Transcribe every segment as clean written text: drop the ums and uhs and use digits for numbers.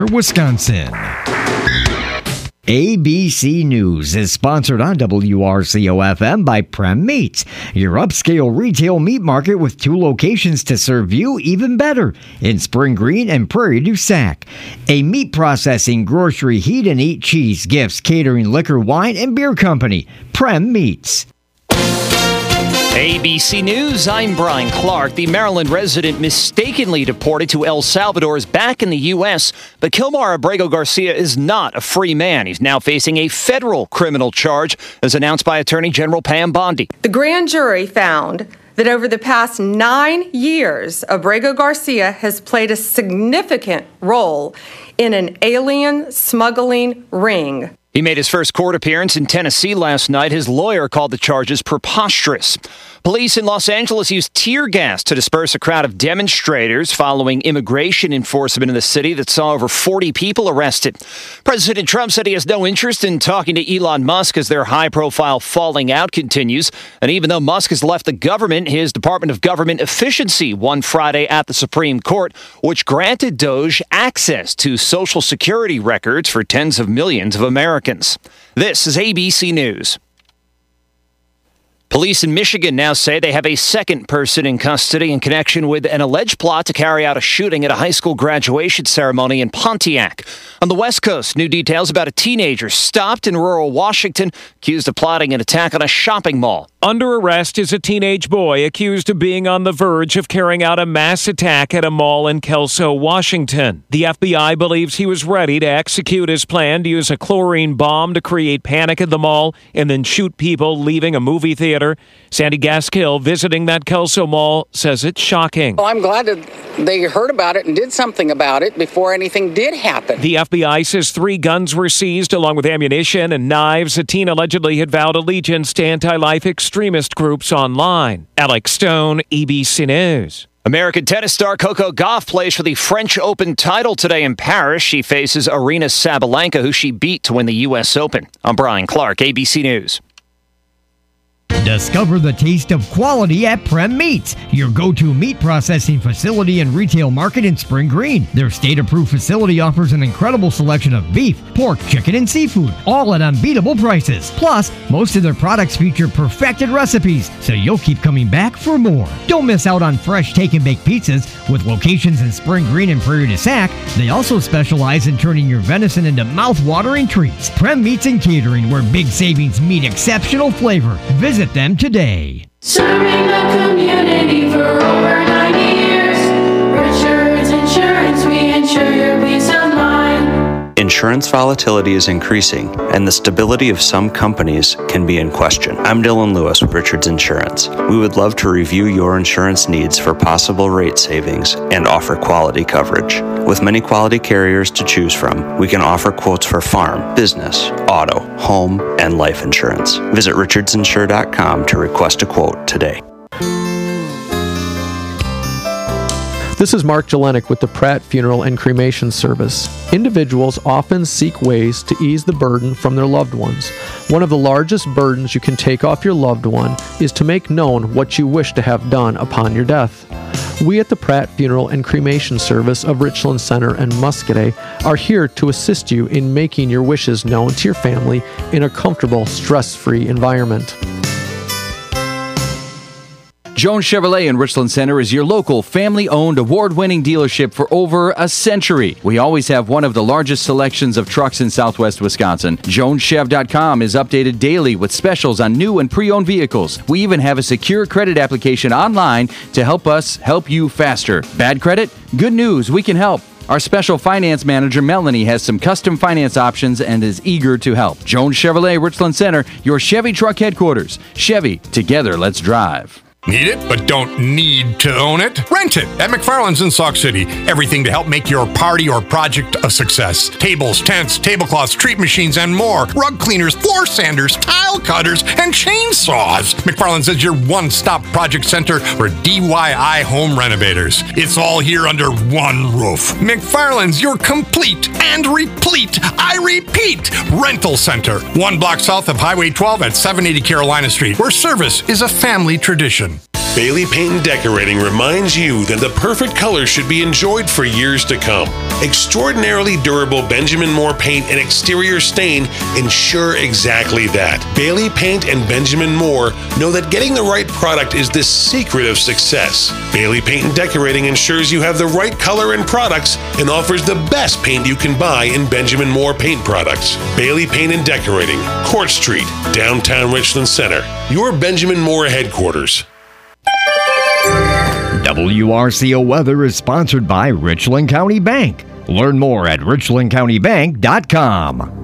Wisconsin. ABC News is sponsored on WRCO-FM by Prem Meats, your upscale retail meat market with 2 locations to serve you even better in Spring Green and Prairie du Sac. A meat processing, grocery, heat and eat, cheese, gifts, catering, liquor, wine, and beer company. Prem Meats. ABC News, I'm Brian Clark. The Maryland resident mistakenly deported to El Salvador is back in the U.S., but Kilmar Abrego Garcia is not a free man. He's now facing a federal criminal charge, as announced by Attorney General Pam Bondi. The grand jury found that over the past 9 years, Abrego Garcia has played a significant role in an alien smuggling ring. He made his first court appearance in Tennessee last night. His lawyer called the charges preposterous. Police in Los Angeles used tear gas to disperse a crowd of demonstrators following immigration enforcement in the city that saw over 40 people arrested. President Trump said he has no interest in talking to Elon Musk as their high-profile falling out continues. And even though Musk has left the government, his Department of Government Efficiency won Friday at the Supreme Court, which granted Doge access to Social Security records for tens of millions of Americans. This is ABC News. Police in Michigan now say they have a second person in custody in connection with an alleged plot to carry out a shooting at a high school graduation ceremony in Pontiac. On the West Coast, new details about a teenager stopped in rural Washington, accused of plotting an attack on a shopping mall. Under arrest is a teenage boy accused of being on the verge of carrying out a mass attack at a mall in Kelso, Washington. The FBI believes he was ready to execute his plan to use a chlorine bomb to create panic at the mall and then shoot people leaving a movie theater. Sandy Gaskill, visiting that Kelso mall, says it's shocking. Well, I'm glad that they heard about it and did something about it before anything did happen. The FBI says 3 guns were seized along with ammunition and knives. The teen allegedly had vowed allegiance to anti-life extremist groups online. Alex Stone, ABC News. American tennis star Coco Gauff plays for the French Open title today in Paris. She faces Aryna Sabalenka, who she beat to win the U.S. Open. I'm Brian Clark, ABC News. Discover the taste of quality at Prem Meats, your go-to meat processing facility and retail market in Spring Green. Their state-approved facility offers an incredible selection of beef, pork, chicken, and seafood, all at unbeatable prices. Plus, most of their products feature perfected recipes, so you'll keep coming back for more. Don't miss out on fresh take-and-bake pizzas. With locations in Spring Green and Prairie du Sac, they also specialize in turning your venison into mouth-watering treats. Prem Meats and Catering, where big savings meet exceptional flavor. Visit them today. Serving the community for over 90 years. Richards Insurance, we insure your peace of mind. Insurance volatility is increasing, and the stability of some companies can be in question. I'm Dylan Lewis with Richards Insurance. We would love to review your insurance needs for possible rate savings and offer quality coverage. With many quality carriers to choose from, we can offer quotes for farm, business, auto, home, and life insurance. Visit richardsinsure.com to request a quote today. This is Mark Jelenik with the Pratt Funeral and Cremation Service. Individuals often seek ways to ease the burden from their loved ones. One of the largest burdens you can take off your loved one is to make known what you wish to have done upon your death. We at the Pratt Funeral and Cremation Service of Richland Center and Muscoda are here to assist you in making your wishes known to your family in a comfortable, stress-free environment. Jones Chevrolet in Richland Center is your local family-owned, award-winning dealership for over a century. We always have one of the largest selections of trucks in southwest Wisconsin. JonesChev.com is updated daily with specials on new and pre-owned vehicles. We even have a secure credit application online to help us help you faster. Bad credit? Good news, we can help. Our special finance manager, Melanie, has some custom finance options and is eager to help. Jones Chevrolet, Richland Center, your Chevy truck headquarters. Chevy, together, let's drive. Need it, but don't need to own it? Rent it at McFarland's in Sauk City. Everything to help make your party or project a success. Tables, tents, tablecloths, treat machines, and more. Rug cleaners, floor sanders, tile cutters, and chainsaws. McFarland's is your one-stop project center for DIY home renovators. It's all here under one roof. McFarland's, your complete and replete, I repeat, rental center. 1 block south of Highway 12 at 780 Carolina Street, where service is a family tradition. Bailey Paint and Decorating reminds you that the perfect color should be enjoyed for years to come. Extraordinarily durable Benjamin Moore paint and exterior stain ensure exactly that. Bailey Paint and Benjamin Moore know that getting the right product is the secret of success. Bailey Paint and Decorating ensures you have the right color and products and offers the best paint you can buy in Benjamin Moore paint products. Bailey Paint and Decorating, Court Street, downtown Richland Center. Your Benjamin Moore headquarters. WRCO Weather is sponsored by Richland County Bank. Learn more at richlandcountybank.com.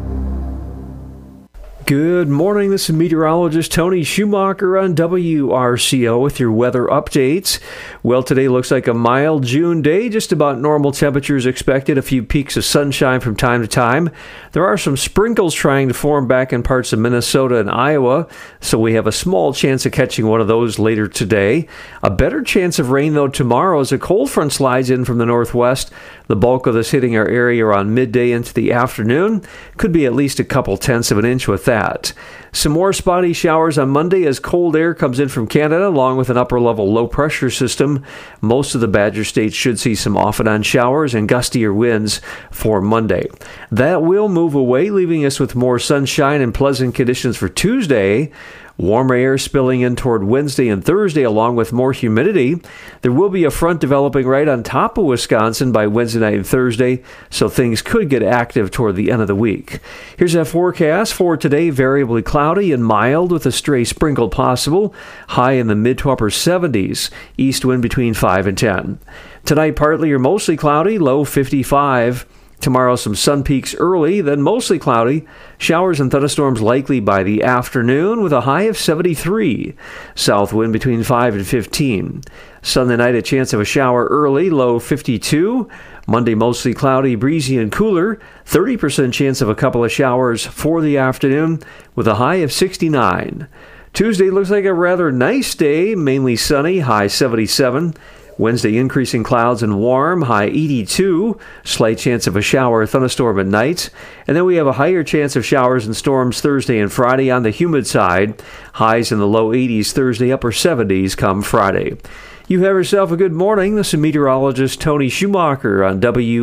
Good morning, this is meteorologist Tony Schumacher on WRCO with your weather updates. Well, today looks like a mild June day, just about normal temperatures expected, a few peaks of sunshine from time to time. There are some sprinkles trying to form back in parts of Minnesota and Iowa, so we have a small chance of catching one of those later today. A better chance of rain, though, tomorrow as a cold front slides in from the northwest. The bulk of this hitting our area around midday into the afternoon. Could be at least a couple tenths of an inch with that. Some more spotty showers on Monday as cold air comes in from Canada along with an upper-level low-pressure system. Most of the Badger States should see some off-and-on showers and gustier winds for Monday. That will move away, leaving us with more sunshine and pleasant conditions for Tuesday. Warmer air spilling in toward Wednesday and Thursday along with more humidity. There will be a front developing right on top of Wisconsin by Wednesday night and Thursday, so things could get active toward the end of the week. Here's that forecast for today: variably cloudy and mild with a stray sprinkle possible. High in the mid to upper 70s. East wind between 5 and 10. Tonight partly or mostly cloudy, low 55. Tomorrow, some sun peaks early, then mostly cloudy. Showers and thunderstorms likely by the afternoon with a high of 73. South wind between 5 and 15. Sunday night, a chance of a shower early, low 52. Monday, mostly cloudy, breezy, and cooler. 30% chance of a couple of showers for the afternoon with a high of 69. Tuesday looks like a rather nice day, mainly sunny, high 77. Wednesday, increasing clouds and warm, high 82. Slight chance of a shower or thunderstorm at night. And then we have a higher chance of showers and storms Thursday and Friday on the humid side. Highs in the low 80s Thursday, upper 70s come Friday. You have yourself a good morning. This is meteorologist Tony Schumacher on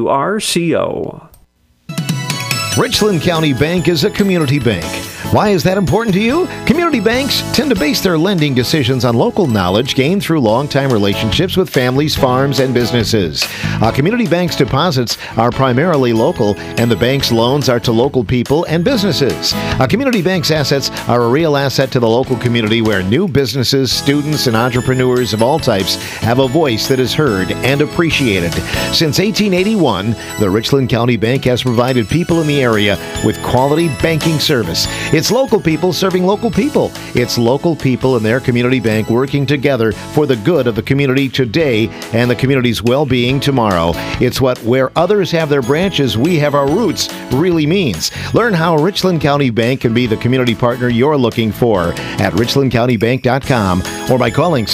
WRCO. Richland County Bank is a community bank. Why is that important to you? Community banks tend to base their lending decisions on local knowledge gained through long-time relationships with families, farms, and businesses. Community bank's deposits are primarily local, and the bank's loans are to local people and businesses. Community bank's assets are a real asset to the local community where new businesses, students, and entrepreneurs of all types have a voice that is heard and appreciated. Since 1881, the Richland County Bank has provided people in the area with quality banking service. It's local people serving local people. It's local people and their community bank working together for the good of the community today and the community's well-being tomorrow. It's what where others have their branches, we have our roots really means. Learn how Richland County Bank can be the community partner you're looking for at richlandcountybank.com or by calling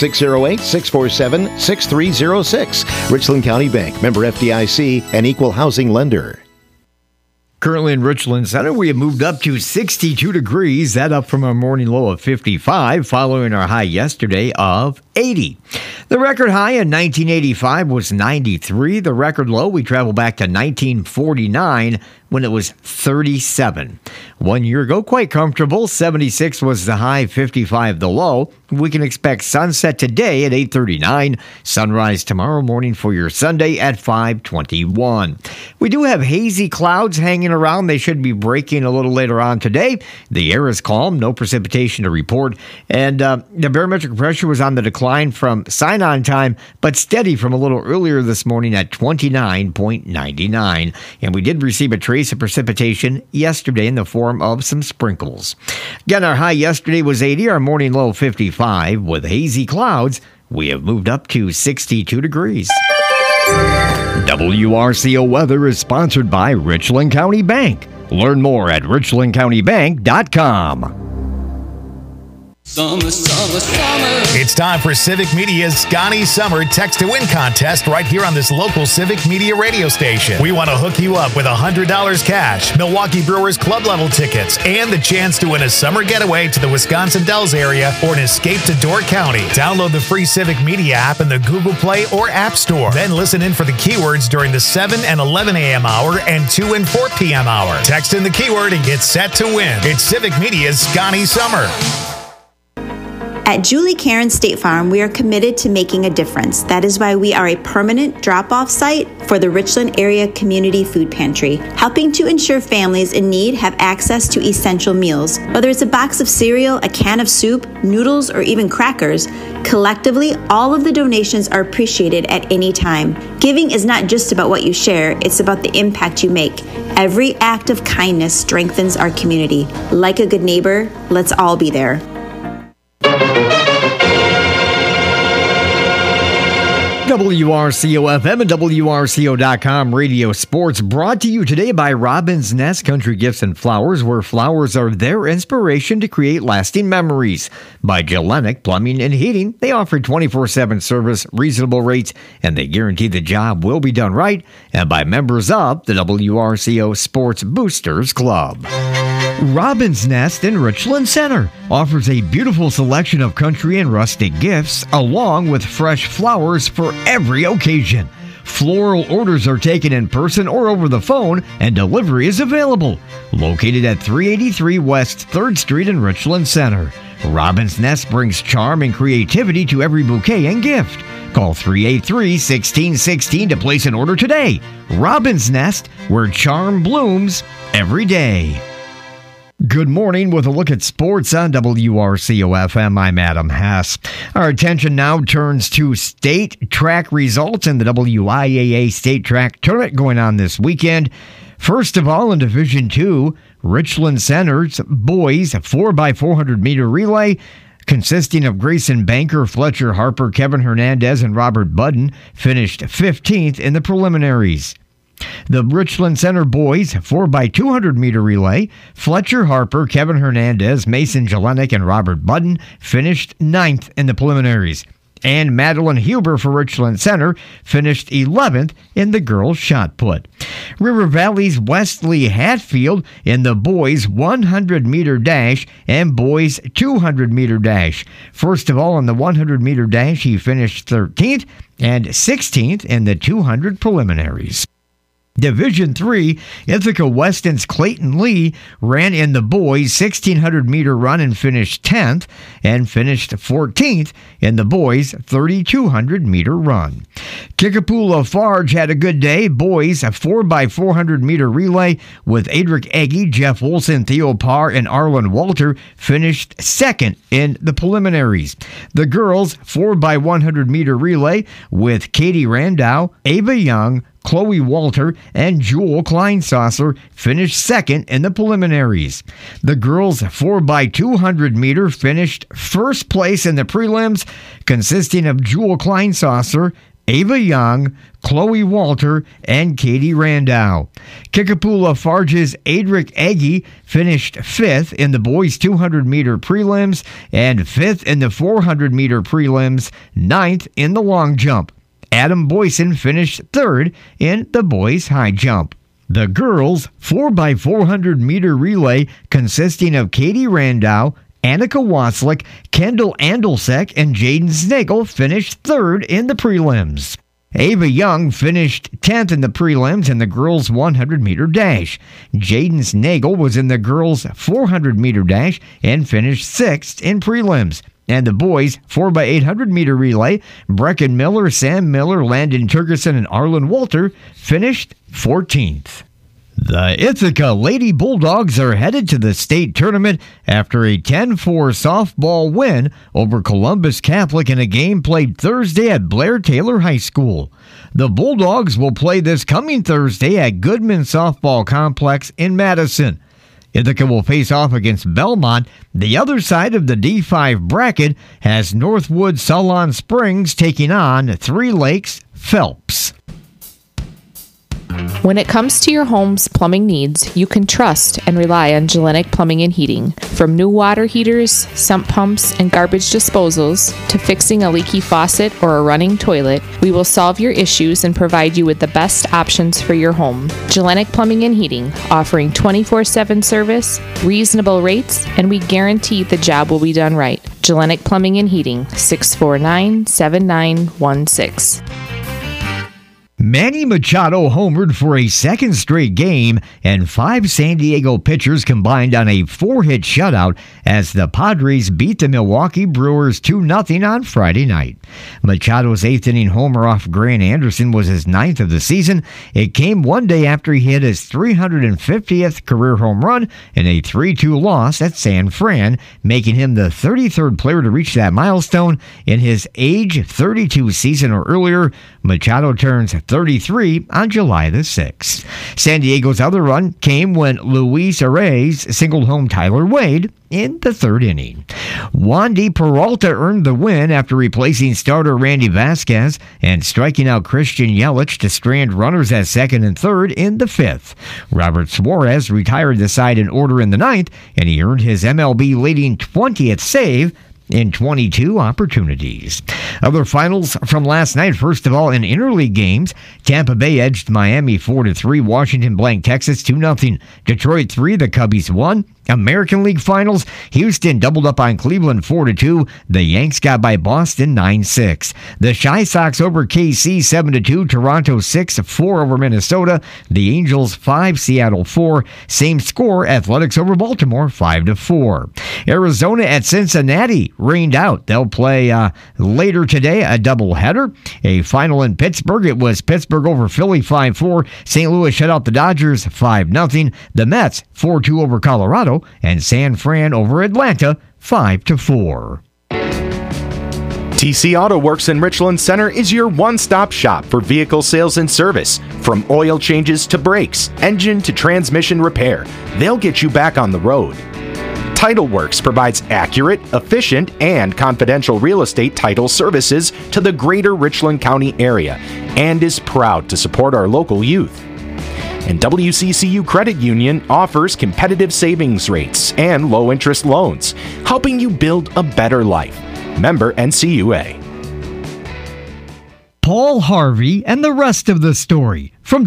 608-647-6306. Richland County Bank, member FDIC, and equal housing lender. Currently in Richland Center, we have moved up to 62 degrees. That up from our morning low of 55, following our high yesterday of 80. The record high in 1985 was 93. The record low, we travel back to 1949 when it was 37. 1 year ago, quite comfortable. 76 was the high, 55 the low. We can expect sunset today at 8:39. Sunrise tomorrow morning for your Sunday at 5:21. We do have hazy clouds hanging around. They should be breaking a little later on today. The air is calm, no precipitation to report. And the barometric pressure was on the decline from sign-on time, but steady from a little earlier this morning at 29.99. And we did receive a trace of precipitation yesterday in the form of some sprinkles. Again, our high yesterday was 80, our morning low 55. With hazy clouds, we have moved up to 62 degrees. WRCO Weather is sponsored by Richland County Bank. Learn more at richlandcountybank.com. Summer, summer, summer. It's time for Civic Media's Scotty Summer Text to Win contest right here on this local Civic Media radio station. We want to hook you up with $100 cash, Milwaukee Brewers club level tickets, and the chance to win a summer getaway to the Wisconsin Dells area or an escape to Door County. Download the free Civic Media app in the Google Play or App Store. Then listen in for the keywords during the 7 and 11 a.m. hour and 2 and 4 p.m. hour. Text in the keyword and get set to win. It's Civic Media's Scotty Summer. At Julie Karen State Farm, we are committed to making a difference. That is why we are a permanent drop-off site for the Richland Area Community Food Pantry, helping to ensure families in need have access to essential meals. Whether it's a box of cereal, a can of soup, noodles, or even crackers, collectively, all of the donations are appreciated at any time. Giving is not just about what you share, it's about the impact you make. Every act of kindness strengthens our community. Like a good neighbor, let's all be there. WRCO-FM and WRCO.com radio sports brought to you today by Robin's Nest Country Gifts and Flowers, where flowers are their inspiration to create lasting memories. By Gelenic Plumbing and Heating, they offer 24/7 service, reasonable rates, and they guarantee the job will be done right. And by members of the WRCO Sports Boosters Club. Robin's Nest in Richland Center offers a beautiful selection of country and rustic gifts, along with fresh flowers for every occasion. Floral orders are taken in person or over the phone, and delivery is available. Located at 383 West 3rd Street in Richland Center. Robin's Nest brings charm and creativity to every bouquet and gift. Call 383-1616 to place an order today. Robin's Nest, where charm blooms every day. Good morning with a look at sports on WRCO-FM. I'm Adam Hess. Our attention now turns to state track results in the WIAA State Track Tournament going on this weekend. First of all, in Division II, Richland Center's boys 4x400 meter relay, consisting of Grayson Banker, Fletcher Harper, Kevin Hernandez, and Robert Budden, finished 15th in the preliminaries. The Richland Center boys 4x200 meter relay, Fletcher Harper, Kevin Hernandez, Mason Jelenic, and Robert Budden finished 9th in the preliminaries. And Madeline Huber for Richland Center finished 11th in the girls' shot put. River Valley's Wesley Hatfield in the boys 100 meter dash and boys 200 meter dash. First of all, in the 100 meter dash, he finished 13th and 16th in the 200 preliminaries. Division III, Ithaca Weston's Clayton Lee ran in the boys' 1,600 meter run and finished 10th, and finished 14th in the boys' 3,200 meter run. Kickapoo Lafarge had a good day. Boys' 4x400 meter relay with Adric Eggy, Jeff Olson, Theo Parr, and Arlen Walter finished 2nd in the preliminaries. The girls' 4x100 meter relay with Katie Randau, Ava Young, Chloe Walter, and Jewel Kleinsasser finished 2nd in the preliminaries. The girls' 4x200 meter finished 1st place in the prelims, consisting of Jewel Kleinsasser, Ava Young, Chloe Walter, and Katie Randau. Kickapoo Lafarge's Adric Eggy finished 5th in the boys' 200 meter prelims and 5th in the 400 meter prelims, 9th in the long jump. Adam Boyson finished 3rd in the boys' high jump. The girls' 4x400 meter relay, consisting of Katie Randau, Annika Waslick, Kendall Andelsek, and Jaden Snagel, finished 3rd in the prelims. Ava Young finished 10th in the prelims in the girls' 100 meter dash. Jaden Snagel was in the girls' 400 meter dash and finished 6th in prelims. And the boys' 4x800 meter relay, Brecken Miller, Sam Miller, Landon Turgerson, and Arlen Walter finished 14th. The Ithaca Lady Bulldogs are headed to the state tournament after a 10-4 softball win over Columbus Catholic in a game played Thursday at Blair Taylor High School. The Bulldogs will play this coming Thursday at Goodman Softball Complex in Madison. Ithaca will face off against Belmont. The other side of the D5 bracket has Northwood Solon Springs taking on Three Lakes Phelps. When it comes to your home's plumbing needs, you can trust and rely on Gellenic Plumbing and Heating. From new water heaters, sump pumps, and garbage disposals, to fixing a leaky faucet or a running toilet, we will solve your issues and provide you with the best options for your home. Gellenic Plumbing and Heating, offering 24/7 service, reasonable rates, and we guarantee the job will be done right. Gellenic Plumbing and Heating, 649-7916. Manny Machado homered for a second straight game, and 5 San Diego pitchers combined on a 4-hit shutout as the Padres beat the Milwaukee Brewers 2-0 on Friday night. Machado's 8th-inning homer off Grant Anderson was his 9th of the season. It came one day after he hit his 350th career home run in a 3-2 loss at San Fran, making him the 33rd player to reach that milestone in his age 32 season or earlier. Machado turns 33 on July the 6th. San Diego's other run came when Luis Arraez singled home Tyler Wade in the 3rd inning. Wandy Peralta earned the win after replacing starter Randy Vasquez and striking out Christian Yelich to strand runners at 2nd and 3rd in the 5th. Robert Suarez retired the side in order in the 9th, and he earned his MLB-leading 20th save in 22 opportunities. Other finals from last night. First of all, in interleague games, Tampa Bay edged Miami 4-3. Washington blanked Texas 2-0. Detroit 3, the Cubbies 1. American League Finals, Houston doubled up on Cleveland 4-2. The Yanks got by Boston 9-6. The Chi Sox over KC 7-2. Toronto 6-4 over Minnesota. The Angels 5, Seattle 4. Same score, Athletics over Baltimore 5-4. Arizona at Cincinnati rained out. They'll play later today a doubleheader. A final in Pittsburgh. It was Pittsburgh over Philly 5-4. St. Louis shut out the Dodgers 5-0. The Mets 4-2 over Colorado. And San Fran over Atlanta 5-4. TC Auto Works in Richland Center is your one-stop shop for vehicle sales and service. From oil changes to brakes, engine to transmission repair, they'll get you back on the road. Title Works provides accurate, efficient, and confidential real estate title services to the greater Richland County area and is proud to support our local youth. And WCCU Credit Union offers competitive savings rates and low-interest loans, helping you build a better life. Member NCUA. Paul Harvey and the rest of the story from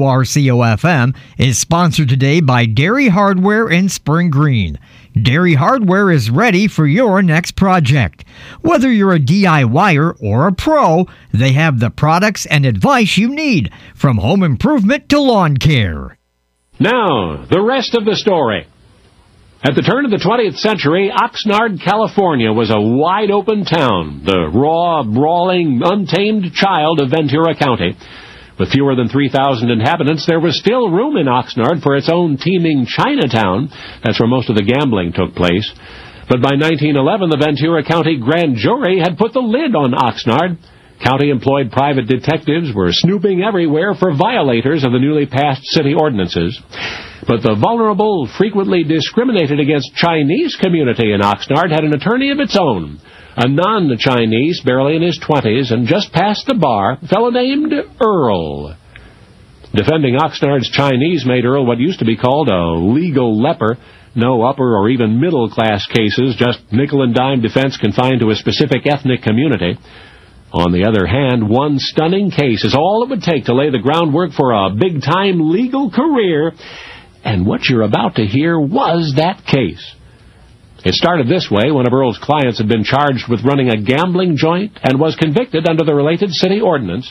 WRCO-FM is sponsored today by Dairy Hardware in Spring Green. Dairy Hardware is ready for your next project. Whether you're a DIYer or a pro, they have the products and advice you need, from home improvement to lawn care. Now, the rest of the story. At the turn of the 20th century, Oxnard, California was a wide-open town, the raw, brawling, untamed child of Ventura County. With fewer than 3,000 inhabitants, there was still room in Oxnard for its own teeming Chinatown. That's where most of the gambling took place. But by 1911, the Ventura County Grand Jury had put the lid on Oxnard. County-employed private detectives were snooping everywhere for violators of the newly passed city ordinances. But the vulnerable, frequently discriminated against Chinese community in Oxnard had an attorney of its own. A non-Chinese, barely in his 20s, and just past the bar, a fellow named Earl. Defending Oxnard's Chinese made Earl what used to be called a legal leper. No upper or even middle-class cases, just nickel-and-dime defense confined to a specific ethnic community. On the other hand, one stunning case is all it would take to lay the groundwork for a big-time legal career. And what you're about to hear was that case. It started this way. One of Earl's clients had been charged with running a gambling joint and was convicted under the related city ordinance.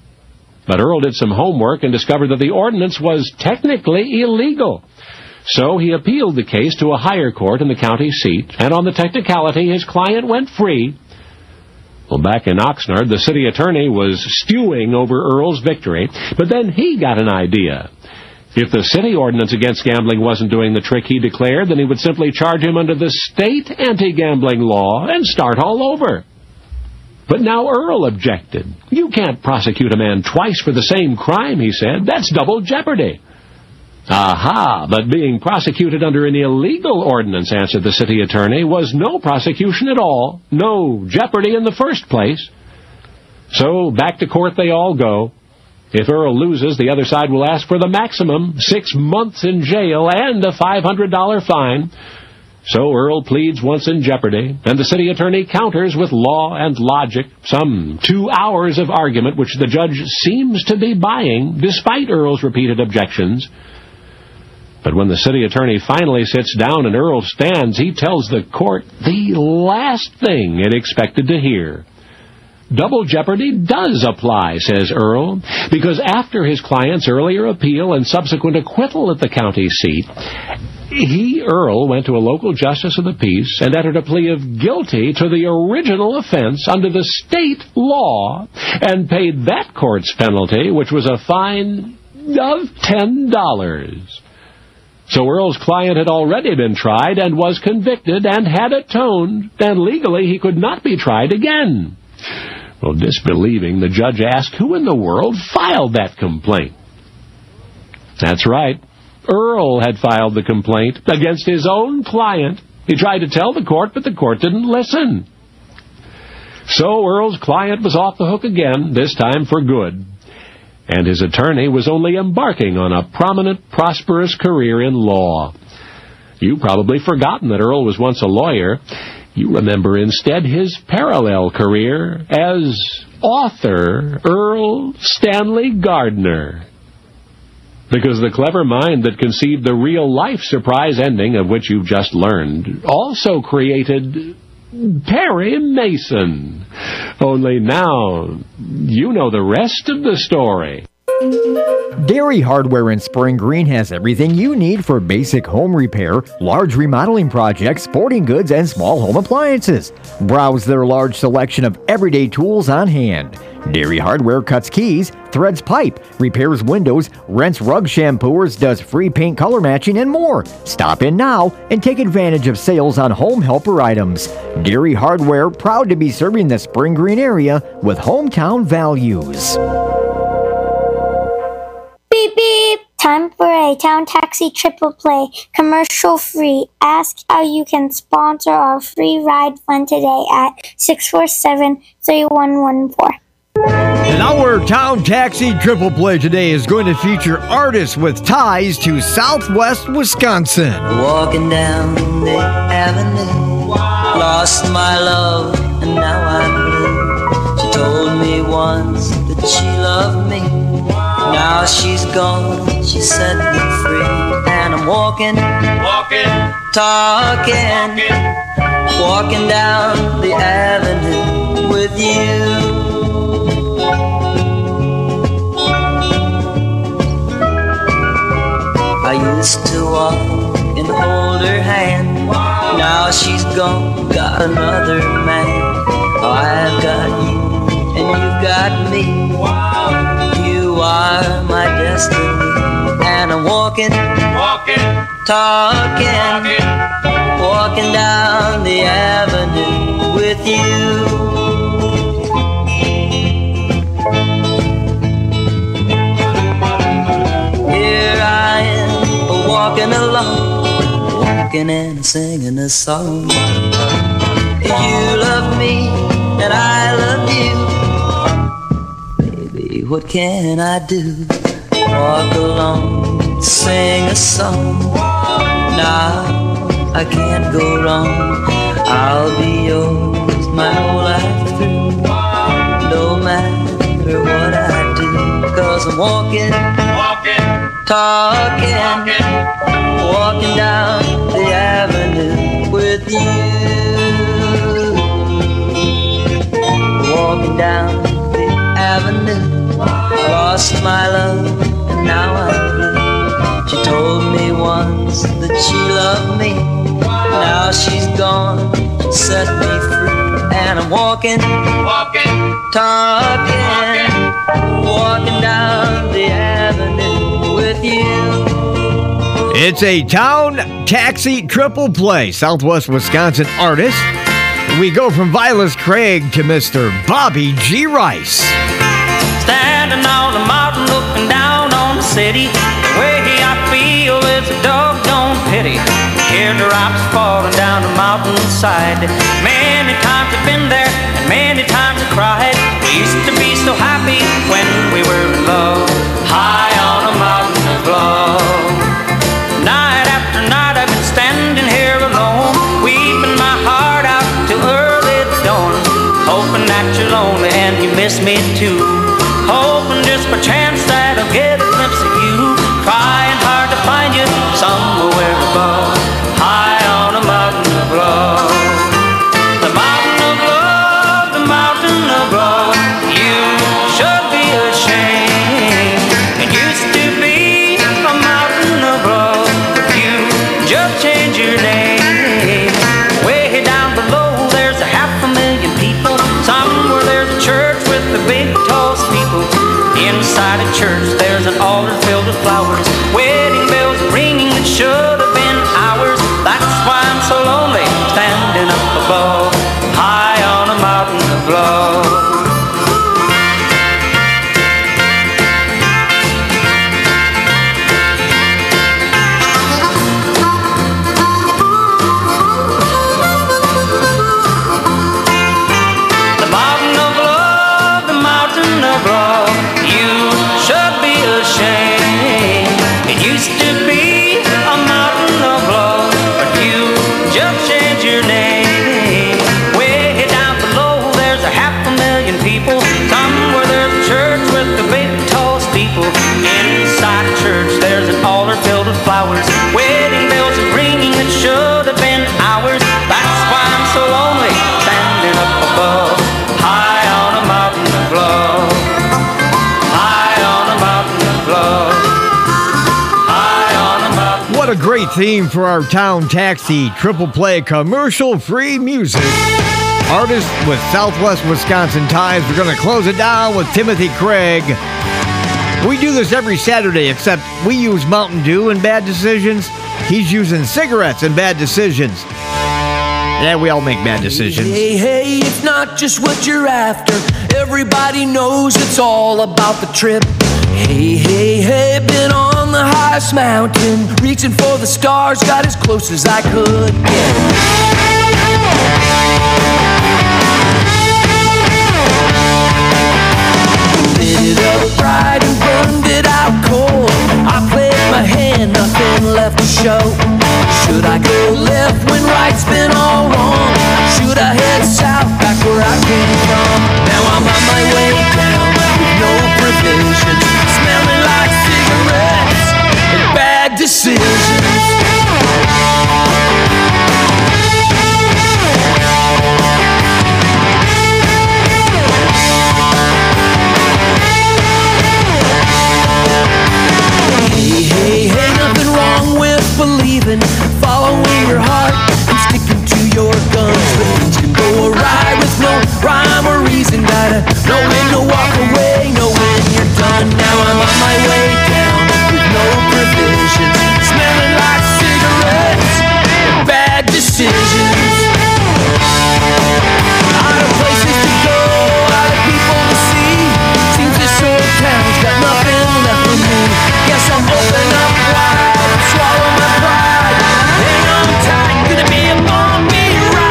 But Earl did some homework and discovered that the ordinance was technically illegal. So he appealed the case to a higher court in the county seat, and on the technicality, his client went free. Well, back in Oxnard, the city attorney was stewing over Earl's victory, but then he got an idea. If the city ordinance against gambling wasn't doing the trick, he declared, then he would simply charge him under the state anti-gambling law and start all over. But now Earl objected. You can't prosecute a man twice for the same crime, he said. That's double jeopardy. Aha, but being prosecuted under an illegal ordinance, answered the city attorney, was no prosecution at all. No jeopardy in the first place. So back to court they all go. If Earl loses, the other side will ask for the maximum, 6 months in jail and a $500 fine. So Earl pleads once in jeopardy, and the city attorney counters with law and logic, some 2 hours of argument which the judge seems to be buying, despite Earl's repeated objections. But when the city attorney finally sits down and Earl stands, he tells the court the last thing it expected to hear. Double jeopardy does apply, says Earl, because after his client's earlier appeal and subsequent acquittal at the county seat, Earl, went to a local justice of the peace and entered a plea of guilty to the original offense under the state law and paid that court's penalty, which was a fine of $10. So Earl's client had already been tried and was convicted and had atoned, and legally he could not be tried again. Well, disbelieving, the judge asked who in the world filed that complaint. That's right. Earl had filed the complaint against his own client. He tried to tell the court, but the court didn't listen. So Earl's client was off the hook again, this time for good. And his attorney was only embarking on a prominent, prosperous career in law. You've probably forgotten that Earl was once a lawyer. You remember instead his parallel career as author Earl Stanley Gardner. Because the clever mind that conceived the real-life surprise ending of which you've just learned also created Perry Mason. Only now, you know the rest of the story. Dairy Hardware in Spring Green has everything you need for basic home repair, large remodeling projects, sporting goods, and small home appliances. Browse their large selection of everyday tools on hand. Dairy Hardware cuts keys, threads pipe, repairs windows, rents rug shampooers, does free paint color matching, and more. Stop in now and take advantage of sales on home helper items. Dairy Hardware, proud to be serving the Spring Green area with hometown values. Beep beep! Time for a Town Taxi Triple Play, commercial free. Ask how you can sponsor our free ride fund today at 647-3114. And our Town Taxi Triple Play today is going to feature artists with ties to Southwest Wisconsin. Walking down the avenue, lost my love and now I'm blue. She told me once that she loved me. Now she's gone, she set me free. And I'm walking, talking, walking down the avenue with you. I used to walk and hold her hand. Now she's gone, got another man. I've got you and you've got me. You are my destiny. And I'm walking, talking, walking down the avenue with you. Here I am, walking along, walking and singing a song. You love me and I love you. Baby, what can I do? Walk along, sing a song. Now I can't go wrong. I'll be yours my whole life through, no matter what I do. 'Cause I'm walking, talking, walking down the avenue with you. Walking down the avenue, lost my love and now I'm blue. She told me once that she loved me. Now she's gone, she set me free. And I'm walking, talking, walking down the avenue with you. It's a Town Taxi Triple Play. Southwest Wisconsin artist. We go from Vilas Craig to Mr. Bobby G. Rice. Standing on a mountain looking down on the city, the way I feel is a doggone pity. Hear the rocks falling down the mountainside. Many times I've been there and many times I cried. We used to be so happy when we were in love. love, high on a mountain of love. Night after night I've been standing here alone, weeping my heart out till early dawn, hoping that you're lonely and you miss me too, hoping just by chance that I'll get a glimpse of you, trying hard to find you somewhere above, high on a mountain of love. The mountain of love, the mountain of love, you should be ashamed. It used to be a mountain of love, but you just changed your name. Way down below there's 500,000 people, somewhere there's a church with a big tall steeple. Inside a church there's an altar filled with flowers, wedding bells ringing that should have been ours. That's why I'm so lonely, standing up above, high on a mountain of love. The mountain of love, the mountain of love, you should be ashamed. It used to be a mountain of love, but you just changed your name. Way down below there's 500,000 people, somewhere there's a church with a big tall steeple. Inside a church there's an altar filled with flowers, wedding bells are ringing that should have been ours. That's why I'm so lonely, standing up above, high on a mountain of love, high on a mountain of love, high on a mountain. What a great theme for our town taxi triple play commercial-free music. Artist with Southwest Wisconsin ties. We're going to close it down with Timothy Craig. We do this every Saturday, except we use Mountain Dew in Bad Decisions. He's using cigarettes in Bad Decisions. Yeah, we all make bad decisions. Hey, hey, it's not just what you're after. Everybody knows it's all about the trip. Hey, hey, hey, been on the highest mountain, reaching for the stars, got as close as I could get. Lit it up bright and burned it out cold. I played my hand, nothing left to show. Should I go left when right's been all wrong? Should I head south back where I came from? Now I'm on my way down with no provisions, smelling like cigarettes and bad decisions. Hey, hey, hey, nothing wrong with believing, following your heart and sticking to your guns. But things can go awry with no rhyme or reason. Gotta know when to walk away, know when you're done. Now I'm on my way down with no provisions, smelling like cigarettes and bad decisions. Out of places to go, out of people to see, seems this old town's got nothing left for me. Guess I'll open up wide and swallow my pride. Hang on tight, gonna be a bumpy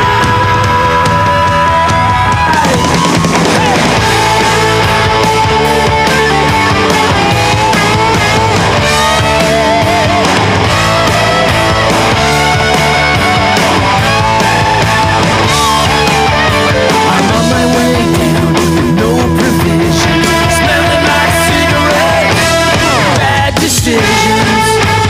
I'm on my way down with no provisions, smelling like cigarettes, bad decisions.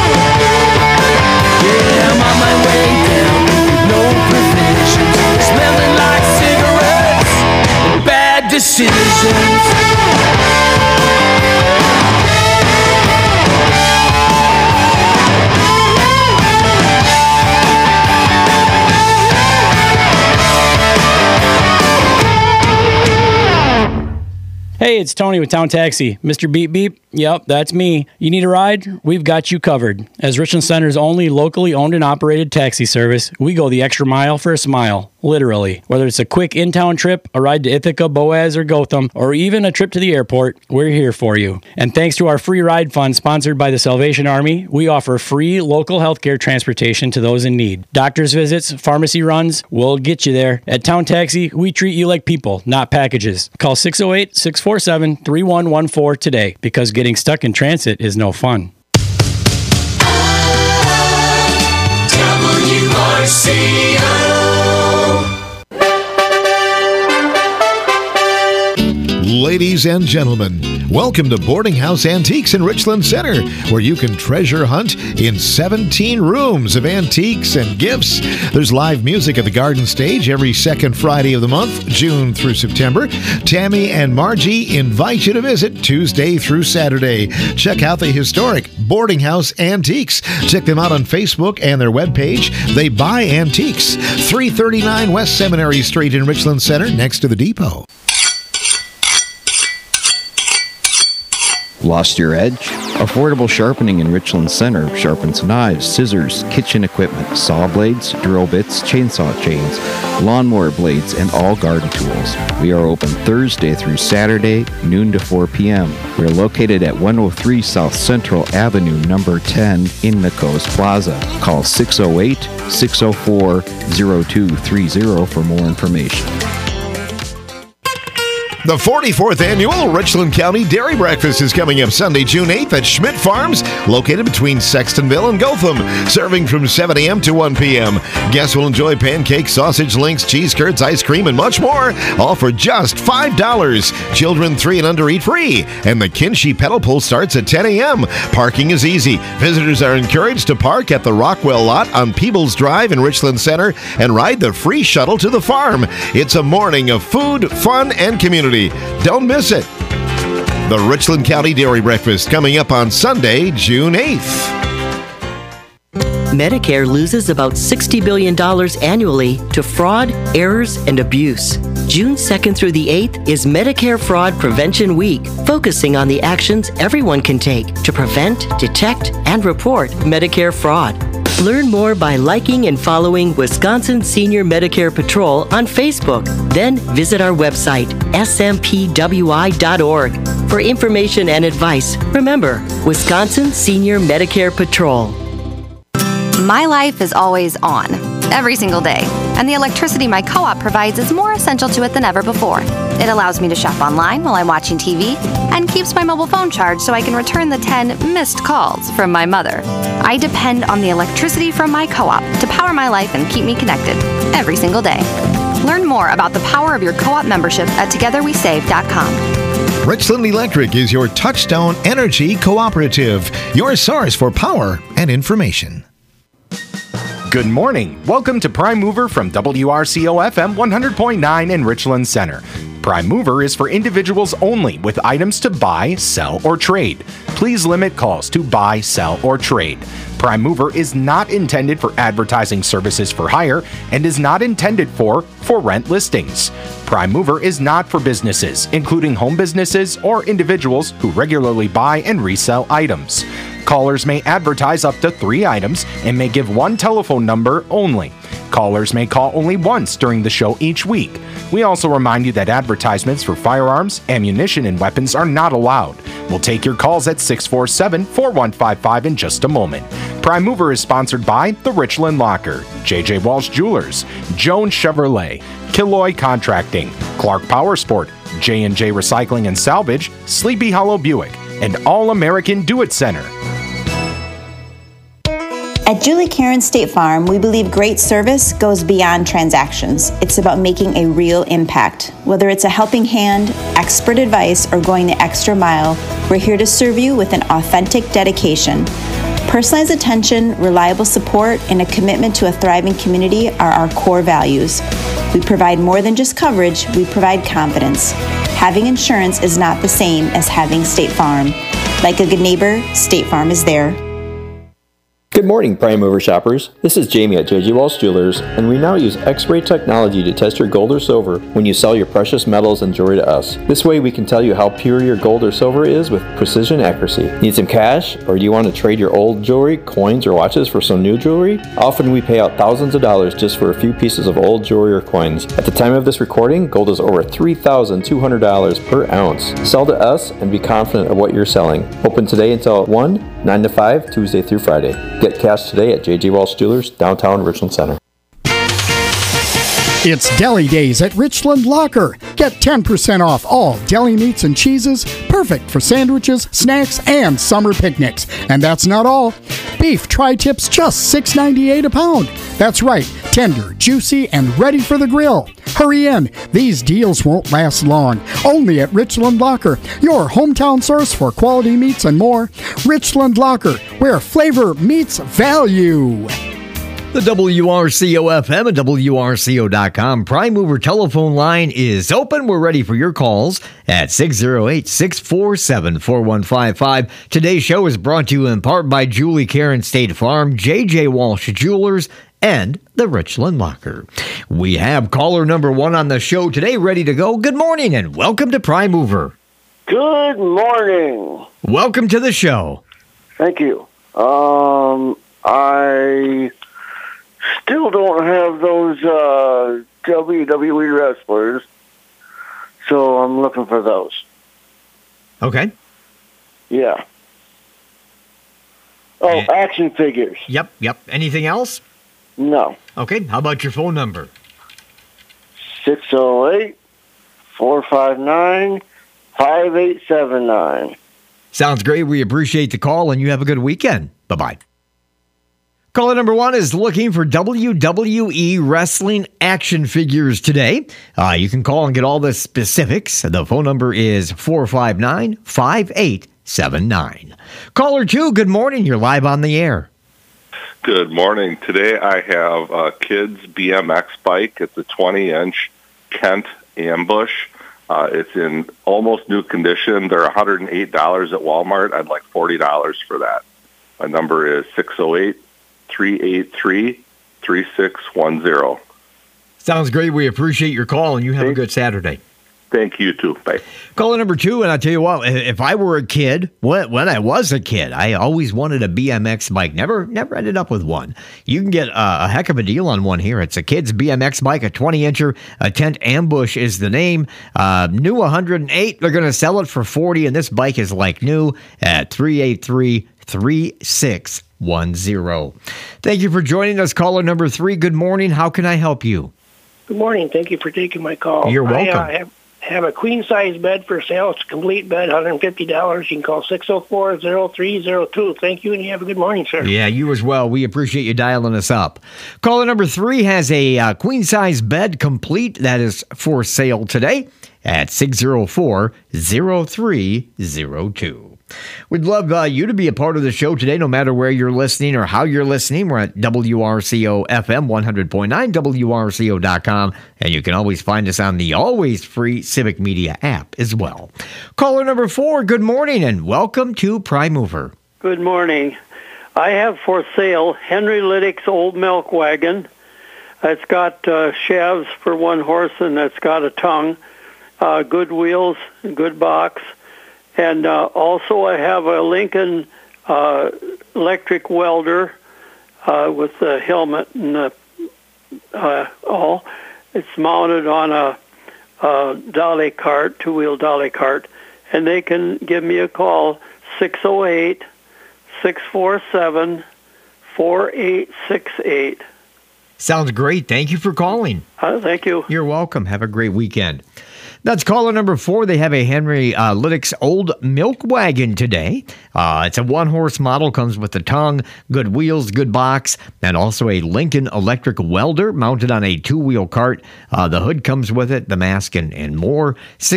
Yeah, I'm on my way down with no provisions, smelling like cigarettes and bad decisions. Hey, it's Tony with Town Taxi. Mr. Beep Beep? Yep, that's me. You need a ride? We've got you covered. As Richland Center's only locally owned and operated taxi service, we go the extra mile for a smile. literally. Whether it's a quick in-town trip, a ride to Ithaca, Boaz, or Gotham, or even a trip to the airport, we're here for you. And thanks to our free ride fund sponsored by the Salvation Army, we offer free local healthcare transportation to those in need. Doctor's visits, pharmacy runs, we'll get you there. At Town Taxi, we treat you like people, not packages. Call 608-647-3114 today, because getting stuck in transit is no fun. Ladies and gentlemen, welcome to Boarding House Antiques in Richland Center, where you can treasure hunt in 17 rooms of antiques and gifts. There's live music at the Garden Stage every second Friday of the month, June through September. Tammy and Margie invite you to visit Tuesday through Saturday. Check out the historic Boarding House Antiques. Check them out on Facebook and their webpage. They buy antiques. 339 West Seminary Street in Richland Center, next to the depot. Lost your edge? Affordable Sharpening in Richland Center sharpens knives, scissors, kitchen equipment, saw blades, drill bits, chainsaw chains, lawnmower blades, and all garden tools. We are open Thursday through Saturday, noon to 4 p.m. We are located at 103 South Central Avenue, number 10 in Nico's Plaza. Call 608-604-0230 for more information. The 44th Annual Richland County Dairy Breakfast is coming up Sunday, June 8th at Schmidt Farms, located between Sextonville and Gotham, serving from 7 a.m. to 1 p.m. Guests will enjoy pancakes, sausage links, cheese curds, ice cream, and much more, all for just $5. Children 3 and under eat free, and the Kinshey Pedal Pull starts at 10 a.m. Parking is easy. Visitors are encouraged to park at the Rockwell lot on Peebles Drive in Richland Center and ride the free shuttle to the farm. It's a morning of food, fun, and community. Don't miss it. The Richland County Dairy Breakfast coming up on Sunday, June 8th. Medicare loses about $60 billion annually to fraud, errors, and abuse. June 2nd through the 8th is Medicare Fraud Prevention Week, focusing on the actions everyone can take to prevent, detect, and report Medicare fraud. Learn more by liking and following Wisconsin Senior Medicare Patrol on Facebook. Then visit our website, smpwi.org, for information and advice. Remember, Wisconsin Senior Medicare Patrol. My life is always on, every single day, and the electricity my co-op provides is more essential to it than ever before. It allows me to shop online while I'm watching TV and keeps my mobile phone charged so I can return the 10 missed calls from my mother. I depend on the electricity from my co-op to power my life and keep me connected every single day. Learn more about the power of your co-op membership at togetherwesave.com. Richland Electric is your touchstone energy cooperative, your source for power and information. Good morning. Welcome to Prime Mover from WRCO-FM 100.9 in Richland Center. Prime Mover is for individuals only with items to buy, sell, or trade. Please limit calls to buy, sell, or trade. Prime Mover is not intended for advertising services for hire and is not intended for rent listings. Prime Mover is not for businesses, including home businesses or individuals who regularly buy and resell items. Callers may advertise up to 3 items and may give one telephone number only. Callers may call only once during the show each week. We also remind you that advertisements for firearms, ammunition, and weapons are not allowed. We'll take your calls at 647-4155 in just a moment. Prime Mover is sponsored by The Richland Locker, J.J. Walsh Jewelers, Jones Chevrolet, Killoy Contracting, Clark Power Sport, J&J Recycling and Salvage, Sleepy Hollow Buick, and All American Do-It Center. At Julie Karen State Farm, we believe great service goes beyond transactions. It's about making a real impact. Whether it's a helping hand, expert advice, or going the extra mile, we're here to serve you with an authentic dedication. Personalized attention, reliable support, and a commitment to a thriving community are our core values. We provide more than just coverage, we provide confidence. Having insurance is not the same as having State Farm. Like a good neighbor, State Farm is there. Good morning, Prime Mover shoppers. This is Jamie at J.J. Walsh Jewelers, and we now use X-ray technology to test your gold or silver when you sell your precious metals and jewelry to us. This way we can tell you how pure your gold or silver is with precision accuracy. Need some cash, or do you want to trade your old jewelry, coins, or watches for some new jewelry? Often we pay out thousands of dollars just for a few pieces of old jewelry or coins. At the time of this recording, gold is over $3,200 per ounce. Sell to us and be confident of what you're selling. Open today until 1, 9 to 5, Tuesday through Friday. Get cash today at J.J. Walsh Jewelers, downtown Richland Center. It's Deli Days at Richland Locker. Get 10% off all deli meats and cheeses, perfect for sandwiches, snacks, and summer picnics. And that's not all. Beef tri-tips just $6.98 a pound. That's right, tender, juicy, and ready for the grill. Hurry in. These deals won't last long. Only at Richland Locker, your hometown source for quality meats and more. Richland Locker, where flavor meets value. The WRCO-FM and WRCO.com Prime Mover telephone line is open. We're ready for your calls at 608-647-4155. Today's show is brought to you in part by Julie Karen State Farm, J.J. Walsh Jewelers, and the Richland Locker. We have caller number 1 on the show today ready to go. Good morning and welcome to Prime Mover. Good morning. Welcome to the show. Thank you. I still don't have those WWE wrestlers, so I'm looking for those. Okay. Yeah. Oh, action figures. Yep. Anything else? No. Okay, how about your phone number? 608-459-5879. Sounds great. We appreciate the call, and you have a good weekend. Bye-bye. Caller number 1 is looking for WWE wrestling action figures today. You can call and get all the specifics. The phone number is 459-5879. Caller 2, good morning. You're live on the air. Good morning. Today I have a kid's BMX bike. It's a 20-inch Kent Ambush. It's in almost new condition. They're $108 at Walmart. I'd like $40 for that. My number is 608-383-3610. Sounds great. We appreciate your call, and you have a good Saturday. Thank you, too. Bye. Caller number 2, and I'll tell you what, if I were a kid, when I was a kid, I always wanted a BMX bike. Never ended up with one. You can get a heck of a deal on one here. It's a kid's BMX bike, a 20-incher. A Tent Ambush is the name. New 108. They're going to sell it for $40, and this bike is like new at 383-3610. Thank you for joining us, caller number 3. Good morning. How can I help you? Good morning. Thank you for taking my call. You're welcome. I have a queen-size bed for sale. It's a complete bed, $150. You can call 604-0302. Thank you, and you have a good morning, sir. Yeah, you as well. We appreciate you dialing us up. Caller number 3 has a queen-size bed complete that is for sale today at 604-0302. We'd love you to be a part of the show today, no matter where you're listening or how you're listening. We're at WRCO FM 100.9, WRCO.com, and you can always find us on the always free Civic Media app as well. Caller number 4, good morning, and welcome to Prime Mover. Good morning. I have for sale Henry Liddick's old milk wagon. It's got shafts for one horse, and it's got a tongue, good wheels, good box. And also I have a Lincoln electric welder with the helmet and all. It's mounted on a dolly cart, two-wheel dolly cart. And they can give me a call, 608-647-4868. Sounds great. Thank you for calling. Thank you. You're welcome. Have a great weekend. That's caller number 4. They have a Henry Liddick's old milk wagon today. It's a one-horse model, comes with a tongue, good wheels, good box, and also a Lincoln electric welder mounted on a two-wheel cart. The hood comes with it, the mask, and more.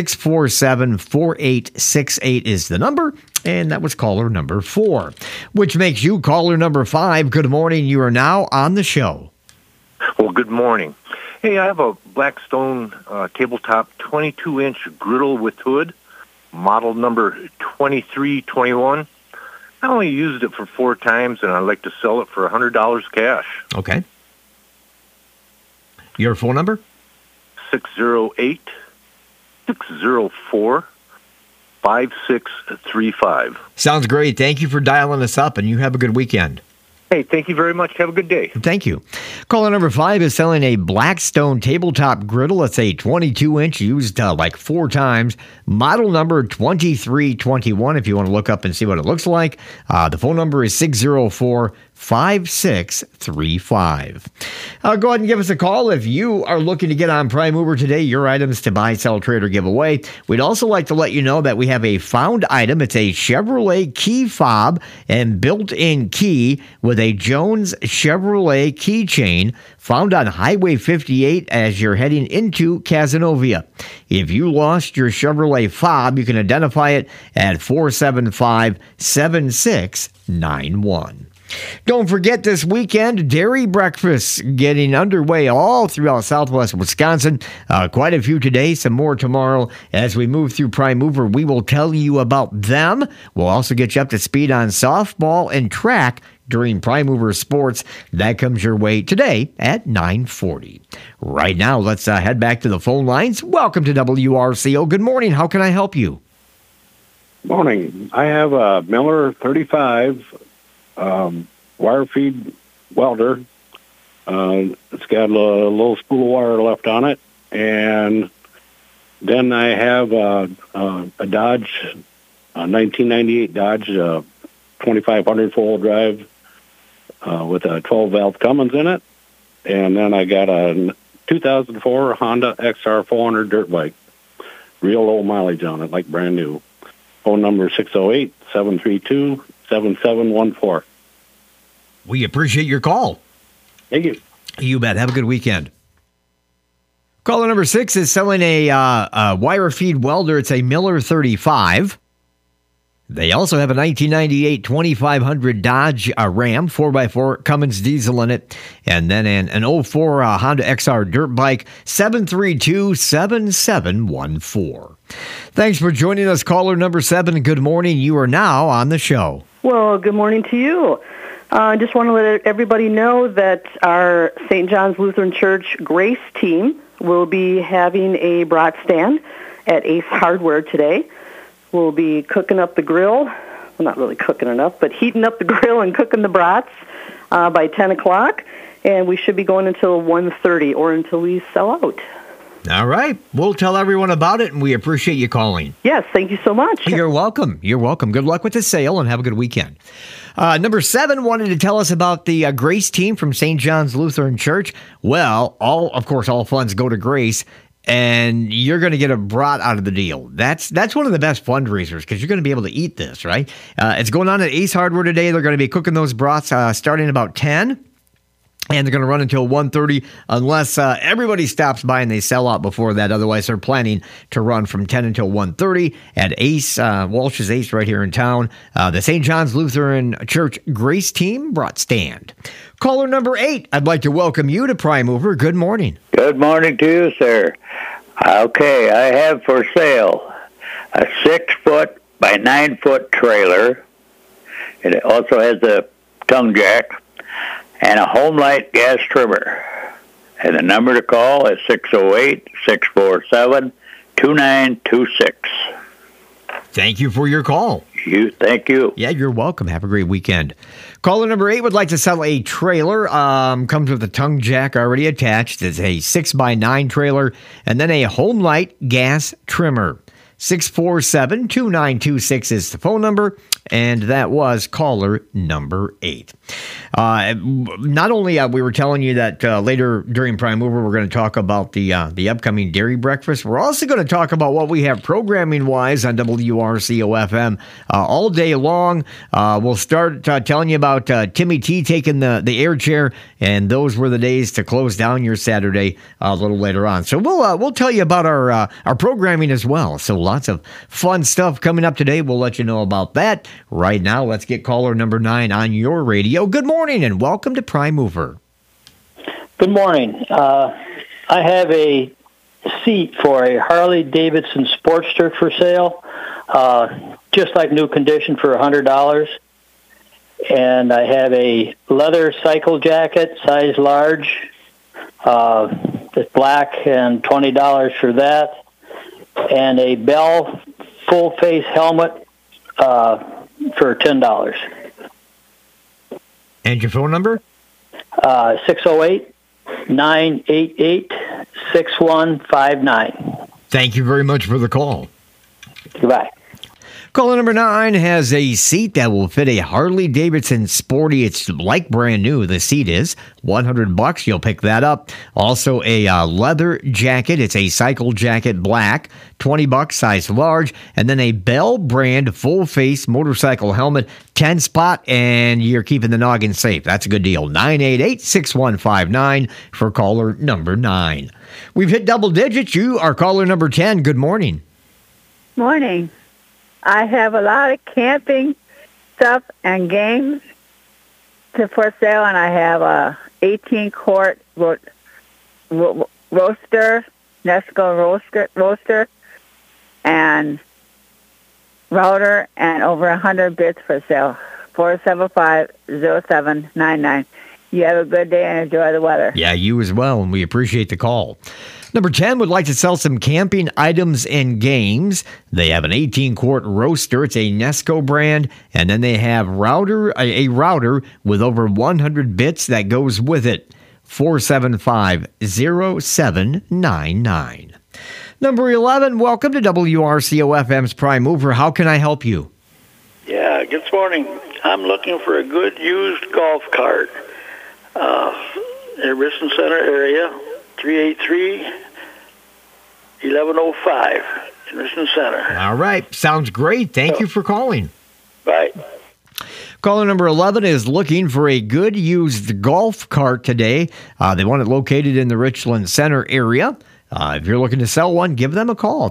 647-4868 is the number, and that was caller number 4, which makes you caller number 5. Good morning. You are now on the show. Well, good morning. Hey, I have a Blackstone tabletop 22-inch griddle with hood, model number 2321. I only used it for 4 times, and I'd like to sell it for $100 cash. Okay. Your phone number? 608-604-5635. Sounds great. Thank you for dialing us up, and you have a good weekend. Hey, thank you very much. Have a good day. Thank you. Caller number 5 is selling a Blackstone tabletop griddle. It's a 22-inch, used like 4 times. Model number 2321, if you want to look up and see what it looks like. The phone number is 604-5635. Go ahead and give us a call if you are looking to get on Prime Mover today. Your items to buy, sell, trade, or give away. We'd also like to let you know that we have a found item. It's a Chevrolet key fob and built-in key with a Jones Chevrolet keychain found on Highway 58 as you're heading into Cazenovia. If you lost your Chevrolet fob, you can identify it at 475-7691. Don't forget this weekend, dairy breakfasts getting underway all throughout southwest Wisconsin. Quite a few today, some more tomorrow. As we move through Prime Mover, we will tell you about them. We'll also get you up to speed on softball and track during Prime Mover Sports. That comes your way today at 9:40. Right now, let's head back to the phone lines. Welcome to WRCO. Good morning. How can I help you? Morning. I have a Miller 35 wire feed welder. It's got a little spool of wire left on it. And then I have a Dodge, a 1998 Dodge 2500 four-wheel drive with a 12-valve Cummins in it. And then I got a 2004 Honda XR 400 dirt bike. Real low mileage on it, like brand new. Phone number 608-732-7714. We appreciate your call. Thank you. You bet. Have a good weekend. Caller number 6 is selling a wire feed welder. It's a Miller 35. They also have a 1998 2500 Dodge Ram 4x4 Cummins diesel in it, and then an 04 Honda XR dirt bike. 732-7714. Thanks for joining us, caller number 7. Good morning. You are now on the show. Well, good morning to you. I just want to let everybody know that our St. John's Lutheran Church Grace team will be having a brat stand at Ace Hardware today. We'll be cooking up the grill. Well, not really cooking it up, but heating up the grill and cooking the brats by 10 o'clock. And we should be going until 1:30 or until we sell out. All right. We'll tell everyone about it, and we appreciate you calling. Yes, thank you so much. You're welcome. You're welcome. Good luck with the sale, and have a good weekend. Number 7 wanted to tell us about the Grace team from St. John's Lutheran Church. Well, all funds go to Grace, and you're going to get a brat out of the deal. That's one of the best fundraisers because you're going to be able to eat this, right? It's going on at Ace Hardware today. They're going to be cooking those brats starting about 10. And they're going to run until 1:30 unless everybody stops by and they sell out before that. Otherwise, they're planning to run from 10 until 1:30 at Ace, Walsh's Ace right here in town. The St. John's Lutheran Church Grace Team brought stand. Caller number 8, I'd like to welcome you to Prime Mover. Good morning. Good morning to you, sir. Okay, I have for sale a 6-foot by 9-foot trailer. It also has a tongue jack and a Homelight gas trimmer. And the number to call is 608-647-2926. Thank you for your call. Thank you. Yeah, you're welcome. Have a great weekend. Caller number 8 would like to sell a trailer. Comes with a tongue jack already attached. It's a 6x9 trailer and then a Homelight gas trimmer. 647-2926 is the phone number, and that was caller number 8. Not only we were telling you that later during Prime Mover we're going to talk about the upcoming dairy breakfast. We're also going to talk about what we have programming-wise on WRCO-FM all day long. We'll start telling you about Timmy T taking the air chair, and those were the days to close down your Saturday a little later on. So we'll tell you about our programming as well. So lots of fun stuff coming up today. We'll let you know about that. Right now, let's get caller number 9 on your radio. Good morning and welcome to Prime Mover. Good morning. I have a seat for a Harley-Davidson Sportster for sale, just like new condition for $100. And I have a leather cycle jacket, size large. It's black and $20 for that. And a Bell full-face helmet for $10. And your phone number? 608-988-6159. Thank you very much for the call. Goodbye. Caller number 9 has a seat that will fit a Harley-Davidson Sporty. It's like brand new. The seat is $100. You'll pick that up. Also a leather jacket. It's a cycle jacket, black, $20, size large. And then a Bell brand full-face motorcycle helmet, 10-spot, and you're keeping the noggin safe. That's a good deal. 988-6159 for caller number 9. We've hit double digits. You are caller number 10. Good morning. Morning. I have a lot of camping stuff and games for sale, and I have a 18-quart roaster, Nesco roaster, and router, and over 100 bits for sale. 475-0799. You have a good day and enjoy the weather. Yeah, you as well, and we appreciate the call. Number 10 would like to sell some camping items and games. They have an 18-quart roaster. It's a Nesco brand. And then they have a router with over 100 bits that goes with it. 475-0799. Number 11, welcome to WRCO-FM's Prime Mover. How can I help you? Yeah, good morning. I'm looking for a good used golf cart. In the Richland Center area, 383-1105 in Richland Center. All right. Sounds great. Thank you for calling. Bye. Caller number 11 is looking for a good used golf cart today. They want it located in the Richland Center area. If you're looking to sell one, give them a call,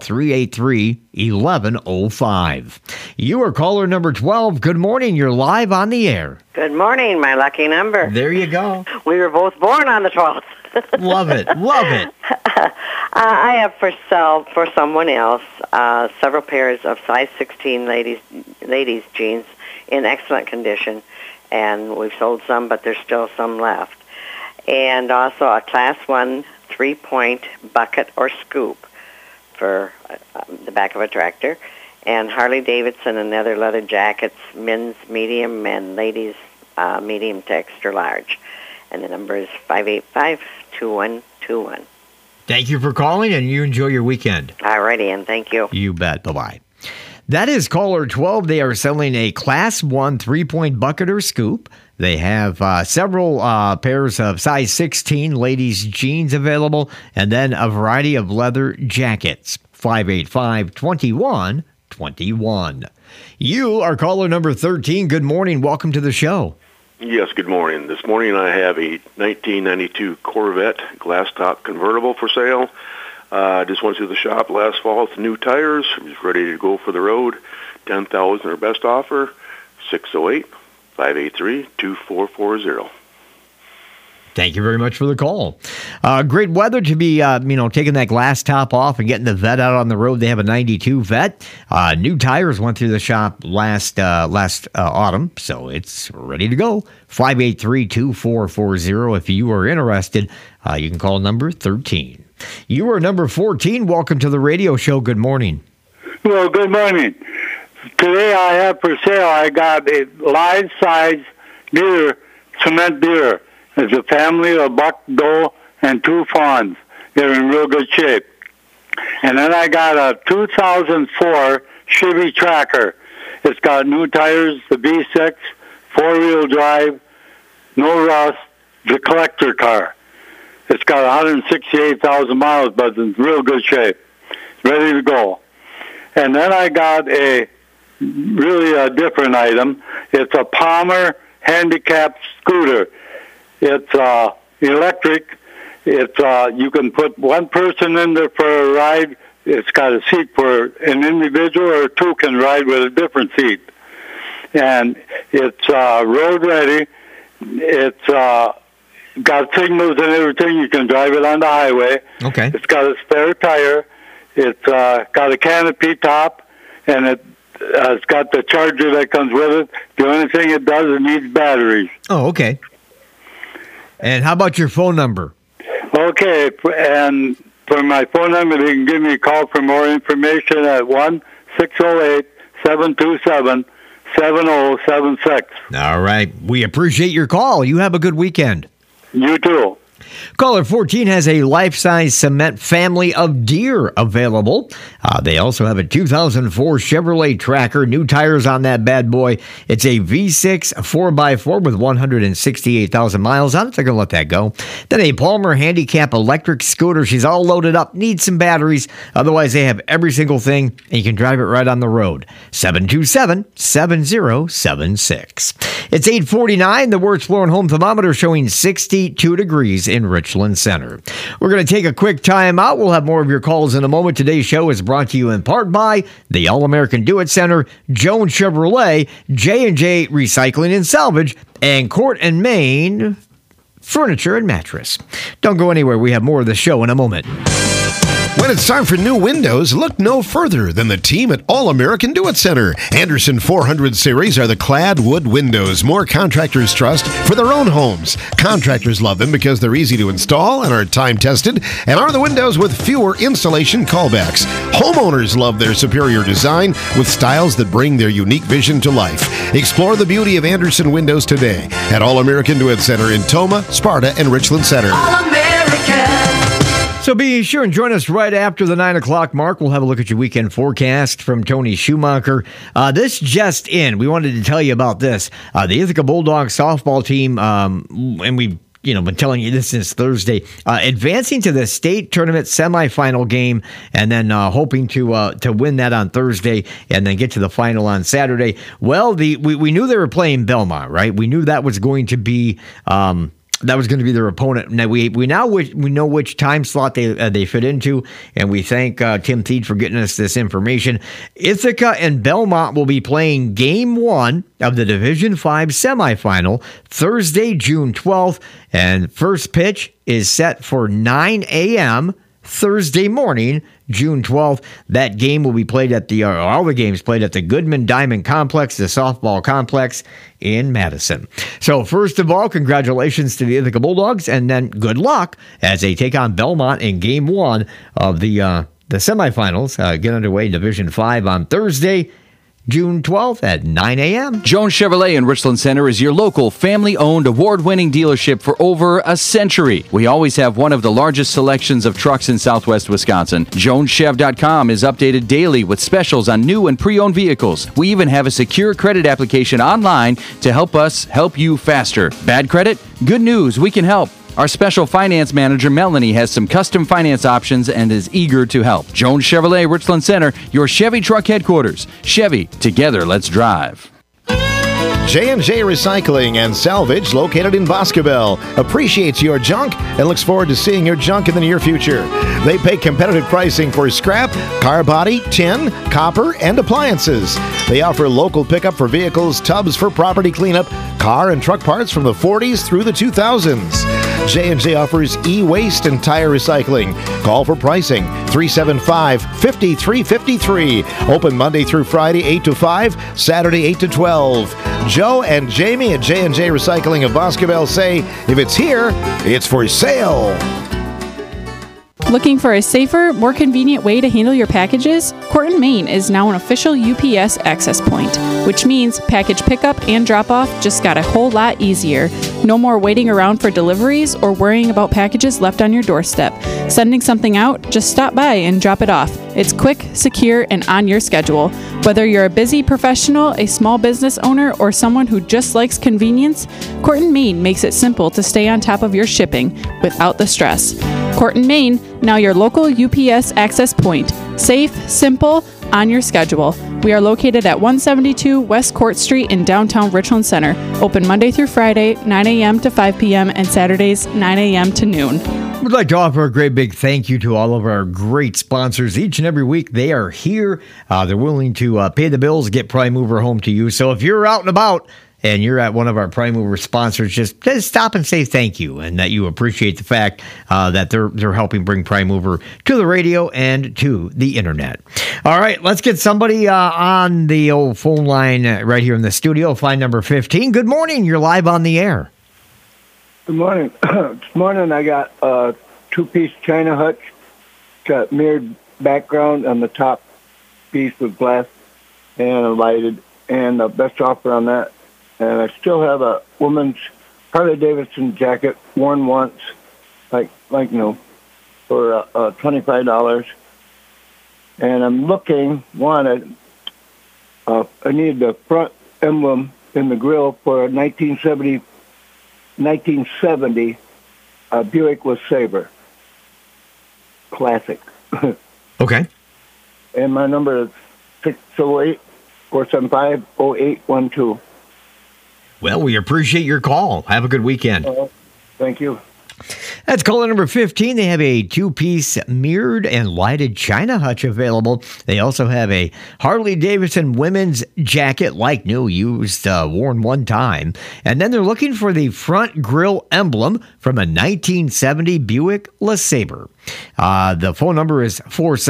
383-1105. You are caller number 12. Good morning. You're live on the air. Good morning, my lucky number. There you go. We were both born on the 12th. Love it. Love it. I have for sale for someone else several pairs of size 16 ladies jeans in excellent condition, and we've sold some, but there's still some left. And also a Class 1 3-point bucket or scoop for the back of a tractor, and Harley-Davidson and other leather jackets, men's medium and ladies medium to extra large. And the number is 585-2121. Thank you for calling, and you enjoy your weekend. All righty, and thank you. You bet. Bye-bye. That is caller 12. They are selling a Class 1 3-point bucket or scoop. They have several pairs of size 16 ladies jeans available, and then a variety of leather jackets. 585-2121. You are caller number 13. Good morning. Welcome to the show. Yes, good morning. This morning I have a 1992 Corvette glass top convertible for sale. Just went through the shop last fall with new tires. I'm just ready to go for the road. $10,000 or best offer. 608-583-2440. Thank you very much for the call. Great weather to be, taking that glass top off and getting the Vet out on the road. They have a 92 Vet. New tires went through the shop last autumn, so it's ready to go. 583-2440. If you are interested, you can call number 13. You are number 14. Welcome to the radio show. Good morning. Well, good morning. Today I have for sale, I got a live-size deer, cement deer. It's a family of buck, doe, and 2 fawns. They're in real good shape. And then I got a 2004 Chevy Tracker. It's got new tires, the V6, 4-wheel drive, no rust, the collector car. It's got 168,000 miles, but it's in real good shape. Ready to go. And then I got a different item. It's a Palmer handicap scooter. It's electric. It's you can put one person in there for a ride. It's got a seat for an individual, or 2 can ride with a different seat. And it's road ready. It's got signals and everything. You can drive it on the highway. Okay. It's got a spare tire. It's got a canopy top, and it It's got the charger that comes with it. The only thing it does, it needs batteries. Oh, okay. And how about your phone number? Okay, and for my phone number, they can give me a call for more information at 1-608-727-7076. All right. We appreciate your call. You have a good weekend. You too. Caller 14 has a life-size cement family of deer available. They also have a 2004 Chevrolet Tracker, new tires on that bad boy. It's a V6 4x4 with 168,000 miles on it. They're going to let that go. Then a Palmer Handicap electric scooter. She's all loaded up, needs some batteries. Otherwise, they have every single thing, and you can drive it right on the road. 727-7076. It's 8:49. The Wertz Floor and Home thermometer showing 62 degrees in Richland Center. We're going to take a quick time out. We'll have more of your calls in a moment. Today's show is brought to you in part by the All-American Do-It Center, Jones Chevrolet, J&J Recycling and Salvage, and Court and Main Furniture and Mattress. Don't go anywhere. We have more of the show in a moment. When it's time for new windows, look no further than the team at All-American Do-It Center. Anderson 400 series are the clad wood windows more contractors trust for their own homes. Contractors love them because they're easy to install and are time-tested, and are the windows with fewer installation callbacks. Homeowners love their superior design with styles that bring their unique vision to life. Explore the beauty of Anderson windows today at All-American Do-It Center in Toma, Sparta, and Richland Center. All-American. So be sure and join us right after the 9 o'clock mark. We'll have a look at your weekend forecast from Tony Schumacher. This just in, we wanted to tell you about this. The Ithaca Bulldogs softball team, and we've been telling you this since Thursday, advancing to the state tournament semifinal game, and then hoping to win that on Thursday, and then get to the final on Saturday. Well, we knew they were playing Belmont, right? We knew that was going to be. That was going to be their opponent. Now we know which time slot they fit into, and we thank Tim Thied for getting us this information. Ithaca and Belmont will be playing Game 1 of the Division 5 semifinal Thursday, June 12th, and first pitch is set for 9 a.m. Thursday morning, June 12th. That game will be played at all the games played at the Goodman Diamond Complex, the softball complex in Madison. So first of all, congratulations to the Ithaca Bulldogs, and then good luck as they take on Belmont in Game 1 of the semifinals. Get underway in Division 5 on Thursday, June 12th at 9 a.m. Jones Chevrolet in Richland Center is your local family-owned, award-winning dealership for over a century. We always have one of the largest selections of trucks in southwest Wisconsin. JonesChev.com is updated daily with specials on new and pre-owned vehicles. We even have a secure credit application online to help us help you faster. Bad credit? Good news, we can help. Our special finance manager, Melanie, has some custom finance options and is eager to help. Jones Chevrolet, Richland Center, your Chevy truck headquarters. Chevy, together, let's drive. J&J Recycling and Salvage, located in Boscobel, appreciates your junk and looks forward to seeing your junk in the near future. They pay competitive pricing for scrap, car body, tin, copper, and appliances. They offer local pickup for vehicles, tubs for property cleanup, car and truck parts from the 40s through the 2000s. J&J offers e-waste and tire recycling. Call for pricing, 375-5353. Open Monday through Friday, 8 to 5, Saturday, 8 to 12. Joe and Jamie at J&J Recycling of Boscobel say, if it's here, it's for sale. Looking for a safer, more convenient way to handle your packages? Court & Main is now an official UPS access point, which means package pickup and drop-off just got a whole lot easier. No more waiting around for deliveries or worrying about packages left on your doorstep. Sending something out? Just stop by and drop it off. It's quick, secure, and on your schedule. Whether you're a busy professional, a small business owner, or someone who just likes convenience, Court & Main makes it simple to stay on top of your shipping without the stress. Court & Main, now your local UPS access point. Safe, simple, on your schedule. We are located at 172 West Court Street in downtown Richland Center. Open Monday through Friday, 9 a.m. to 5 p.m. and Saturdays, 9 a.m. to noon. We'd like to offer a great big thank you to all of our great sponsors. Each and every week they are here. They're willing to pay the bills, get Prime Mover home to you. So if you're out and about and you're at one of our Prime Mover sponsors, just stop and say thank you, and that you appreciate the fact that they're helping bring Prime Mover to the radio and to the internet. All right, let's get somebody on the old phone line right here in the studio. Line number 15. Good morning. You're live on the air. Good morning. This morning I got a two-piece China hutch, got mirrored background on the top piece with glass and lighted, and the best offer on that. And I still have a woman's Harley Davidson jacket worn once, for $25. And I'm looking, I need the front emblem in the grill for a 1970 Buick LeSabre. Classic. Okay. And my number is 608-475-0812. Well, we appreciate your call. Have a good weekend. Thank you. That's caller number 15. They have a two-piece mirrored and lighted China hutch available. They also have a Harley Davidson women's jacket, like new, used, worn one time. And then they're looking for the front grille emblem from a 1970 Buick LeSabre. The phone number is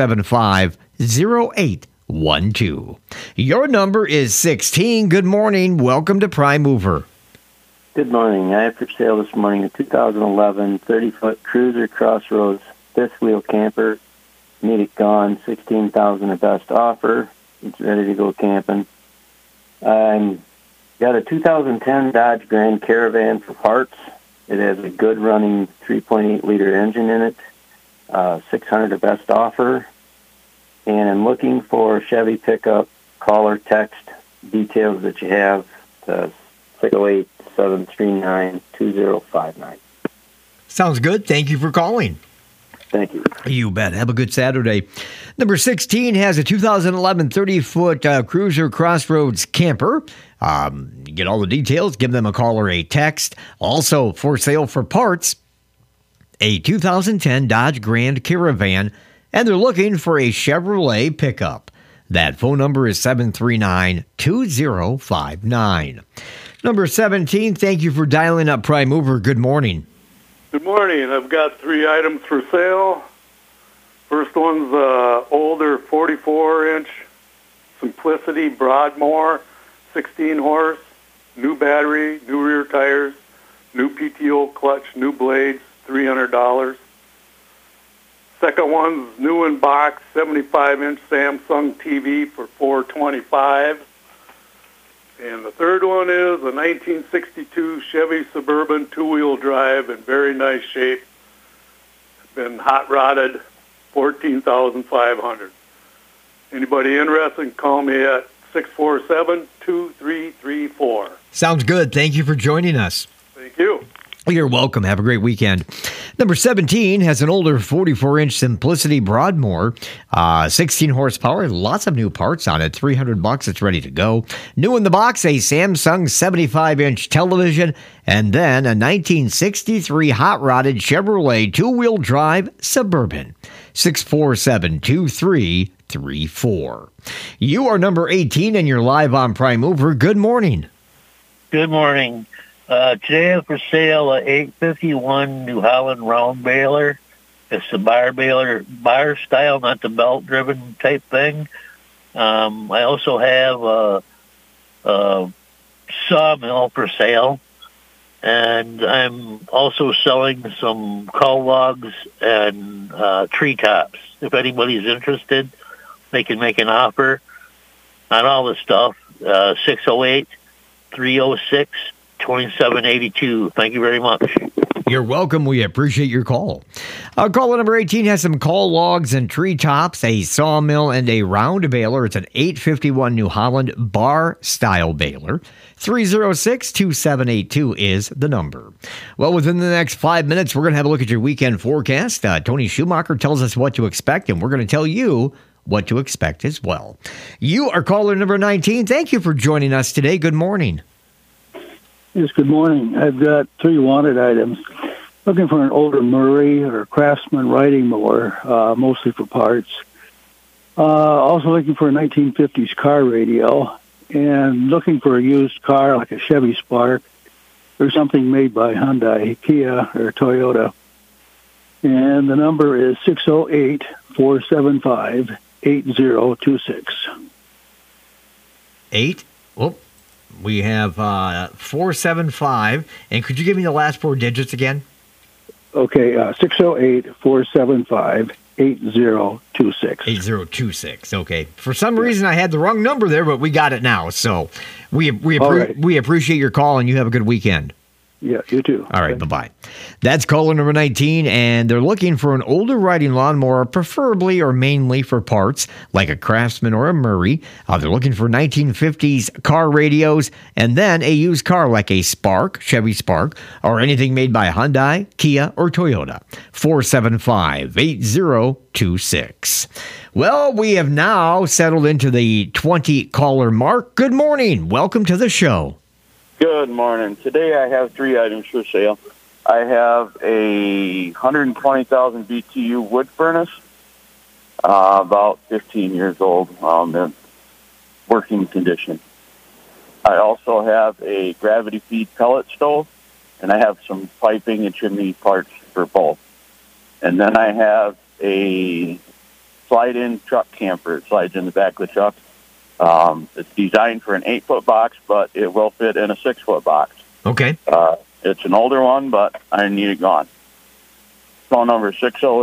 475-0812. Your number is 16. Good morning. Welcome to Prime Mover. Good morning. I have for sale this morning a 2011 30-foot Cruiser Crossroads fifth-wheel camper. Need it gone, $16,000 the best offer. It's ready to go camping. Got a 2010 Dodge Grand Caravan for parts. It has a good running 3.8-liter engine in it. $600 the best offer. And I'm looking for a Chevy pickup. Call or text details that you have to 608-739-2059. Sounds good. Thank you for calling. Thank you. You bet. Have a good Saturday. Number 16 has a 2011 30-foot Cruiser Crossroads camper. Get all the details. Give them a call or a text. Also for sale for parts, a 2010 Dodge Grand Caravan, and they're looking for a Chevrolet pickup. That phone number is 739-2059. Number 17, thank you for dialing up Prime Mover. Good morning. Good morning. I've got 3 items for sale. First one's older 44-inch Simplicity Broadmoor, 16 horse, new battery, new rear tires, new PTO clutch, new blades, $300. Second one's new in box 75-inch Samsung TV for $425. And the third one is a 1962 Chevy Suburban two-wheel drive in very nice shape. Been hot rodded, $14,500. Anybody interested, call me at 647-2334. Sounds good. Thank you for joining us. Thank you. You're welcome. Have a great weekend. Number 17 has an older 44-inch Simplicity Broadmoor, 16 horsepower, lots of new parts on it, $300. It's ready to go. New in the box, a Samsung 75-inch television, and then a 1963 hot-rodded Chevrolet two-wheel drive Suburban. 647-2334. You are number 18, and you're live on Prime Mover. Good morning. Good morning. Today I have for sale a 851 New Holland round baler. It's the bar style, not the belt-driven type thing. I also have a sawmill for sale, and I'm also selling some call logs and treetops. If anybody's interested, they can make an offer on all this stuff. 608-306 2782. Thank you very much. You're welcome. We appreciate your call. Caller number 18 has some call logs and tree tops, a sawmill, and a round baler. It's an 851 New Holland bar-style baler. 306-2782 is the number. Well, within the next 5 minutes, we're going to have a look at your weekend forecast. Tony Schumacher tells us what to expect, and we're going to tell you what to expect as well. You are caller number 19. Thank you for joining us today. Good morning. Yes, good morning. I've got 3 wanted items. Looking for an older Murray or Craftsman riding mower, mostly for parts. Also looking for a 1950s car radio and looking for a used car like a Chevy Spark or something made by Hyundai, Kia, or Toyota. And the number is 608-475-8026. We have 475. And could you give me the last four digits again? Okay, 608-475-8026. 8026. Okay. For some reason, I had the wrong number there, but we got it now. So we appreciate your call, and you have a good weekend. Yeah, you too. All right, bye-bye. That's caller number 19, and they're looking for an older riding lawnmower, preferably or mainly for parts, like a Craftsman or a Murray. They're looking for 1950s car radios, and then a used car like a Spark, Chevy Spark, or anything made by Hyundai, Kia, or Toyota. 475-8026. Well, we have now settled into the 20-caller mark. Good morning. Welcome to the show. Good morning. Today I have three items for sale. I have a 120,000 BTU wood furnace, about 15 years old, in working condition. I also have a gravity feed pellet stove, and I have some piping and chimney parts for both. And then I have a slide-in truck camper. It slides in the back of the truck. It's designed for an 8-foot box, but it will fit in a 6-foot box. Okay. It's an older one, but I need it gone. Phone number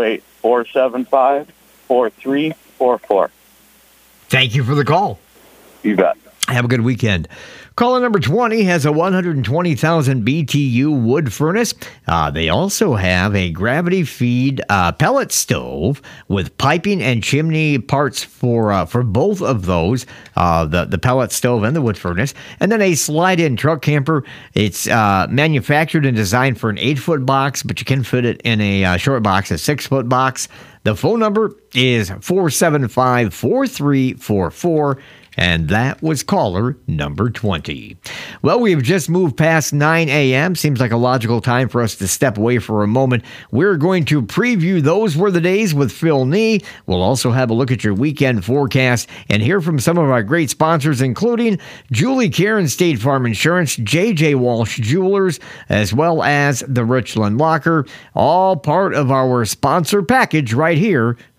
608-475-4344. Thank you for the call. You bet. Have a good weekend. Caller number 20 has a 120,000 BTU wood furnace. They also have a gravity feed pellet stove with piping and chimney parts for both of those, the pellet stove and the wood furnace. And then a slide-in truck camper. It's manufactured and designed for an 8-foot box, but you can fit it in a short box, a 6-foot box. The phone number is 475-4344. And that was caller number 20. Well, we've just moved past 9 a.m. Seems like a logical time for us to step away for a moment. We're going to preview Those Were the Days with Phil Nee. We'll also have a look at your weekend forecast and hear from some of our great sponsors, including Julie Karen State Farm Insurance, J.J. Walsh Jewelers, as well as the Richland Locker. All part of our sponsor package right here